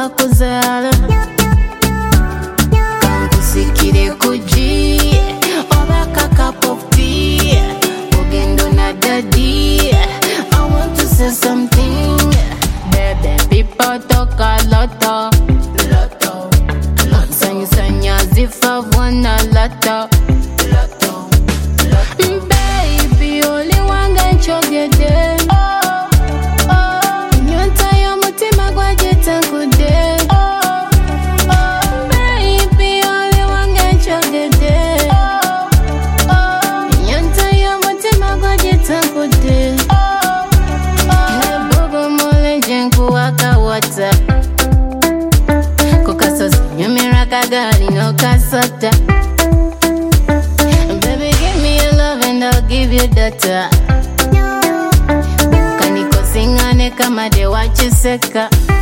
bakuzala kankusikire kuji obaka cup of tea ogendo na daddy. I want to say something, baby. People talk a lot. Sanya zifa wana lata. Baby, only one can chogede. Nyota ya mutima kwa jeta kude. Baby, only one can chogede. Nyota ya mutima kwa jeta kude. Bobo mole jenku waka wata. Kokasos nyumira kagali no kasota. Baby, give me your love and I'll give you data. Kaniko singane kama de wachiseka.